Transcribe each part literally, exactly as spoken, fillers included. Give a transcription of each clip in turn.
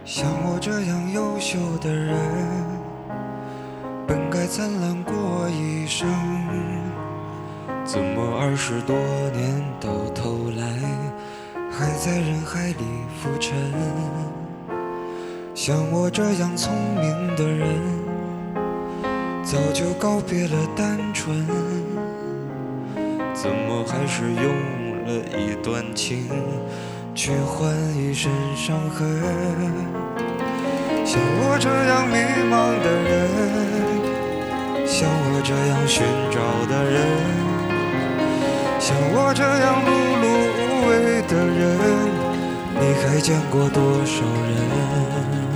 像我这样优秀的人，本该灿烂过一生，怎么二十多年到头来，还在人海里浮沉？像我这样聪明的人，早就告别了单纯，怎么还是用了一段情去换一身伤痕？像我这样迷茫的人，像我这样寻找的人，像我这样碌碌无为的人，你还见过多少人？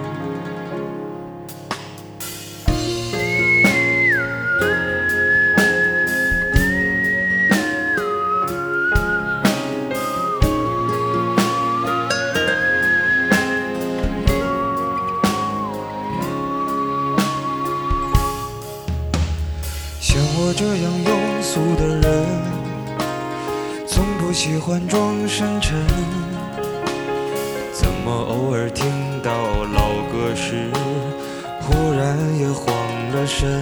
像我这样庸俗的人，从不喜欢装深沉，怎么偶尔听到老歌时，忽然也慌了神？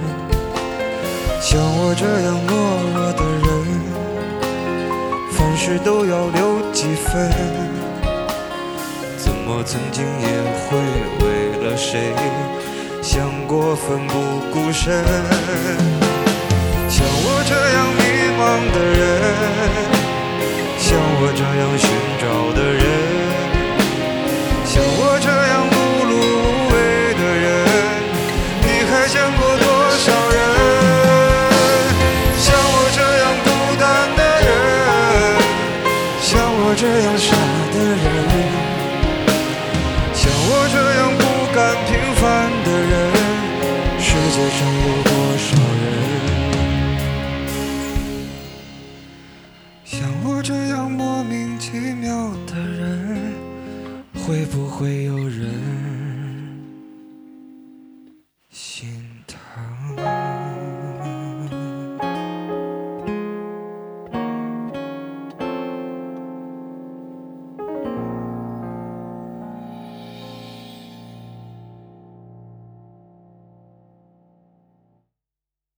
像我这样懦弱的人，凡事都要留几分，怎么曾经也会为了谁想过奋不顾身？像我这样迷茫的人，像我这样寻找的人，像我这样碌碌无为的人，你还见过多少人？像我这样孤单的人，像我这样傻的人，像我这样不甘平凡的人，世界上有多少人？像我这样莫名其妙的人，会不会有人？